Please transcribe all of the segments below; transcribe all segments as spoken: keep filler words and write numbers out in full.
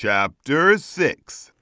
Chapter six.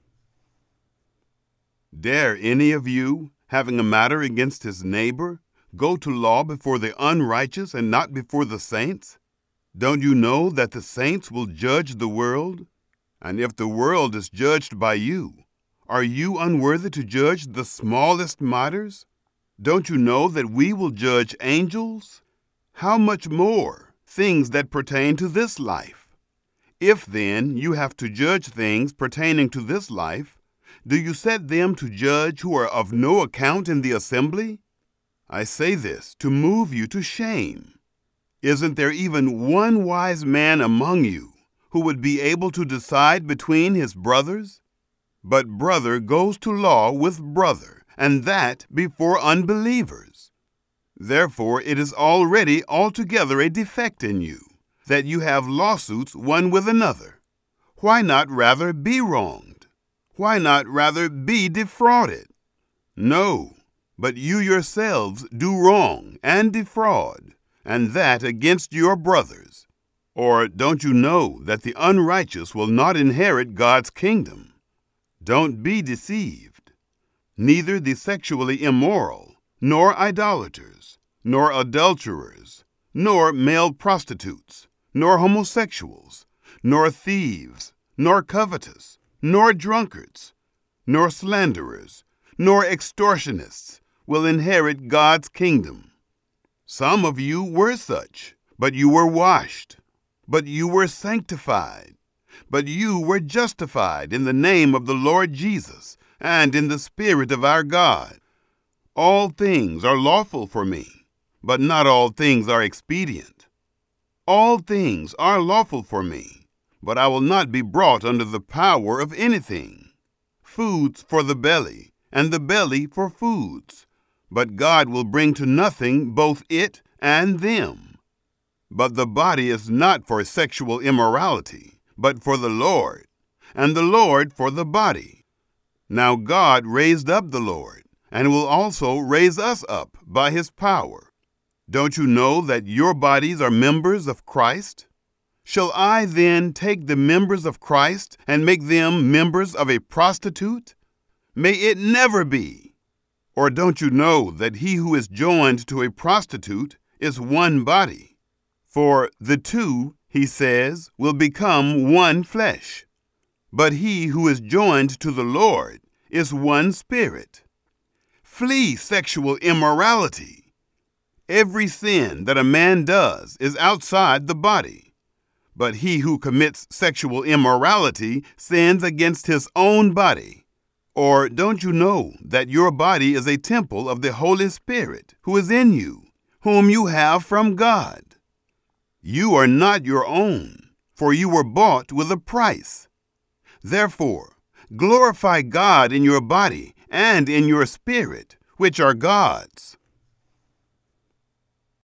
Dare any of you, having a matter against his neighbor, go to law before the unrighteous and not before the saints? Don't you know that the saints will judge the world? And if the world is judged by you, are you unworthy to judge the smallest matters? Don't you know that we will judge angels? How much more things that pertain to this life? If, then, you have to judge things pertaining to this life, do you set them to judge who are of no account in the assembly? I say this to move you to shame. Isn't there even one wise man among you who would be able to decide between his brothers? But brother goes to law with brother, and that before unbelievers. Therefore it is already altogether a defect in you, that you have lawsuits one with another. Why not rather be wronged? Why not rather be defrauded? No, but you yourselves do wrong and defraud, and that against your brothers. Or don't you know that the unrighteous will not inherit God's kingdom? Don't be deceived. Neither the sexually immoral, nor idolaters, nor adulterers, nor male prostitutes, nor homosexuals, nor thieves, nor covetous, nor drunkards, nor slanderers, nor extortionists will inherit God's kingdom. Some of you were such, but you were washed, but you were sanctified, but you were justified in the name of the Lord Jesus and in the Spirit of our God. All things are lawful for me, but not all things are expedient. All things are lawful for me, but I will not be brought under the power of anything. Foods for the belly, and the belly for foods, but God will bring to nothing both it and them. But the body is not for sexual immorality, but for the Lord, and the Lord for the body. Now God raised up the Lord, and will also raise us up by his power. Don't you know that your bodies are members of Christ? Shall I then take the members of Christ and make them members of a prostitute? May it never be! Or don't you know that he who is joined to a prostitute is one body? For the two, he says, will become one flesh. But he who is joined to the Lord is one spirit. Flee sexual immorality. Every sin that a man does is outside the body, but he who commits sexual immorality sins against his own body. Or don't you know that your body is a temple of the Holy Spirit who is in you, whom you have from God? You are not your own, for you were bought with a price. Therefore, glorify God in your body and in your spirit, which are God's.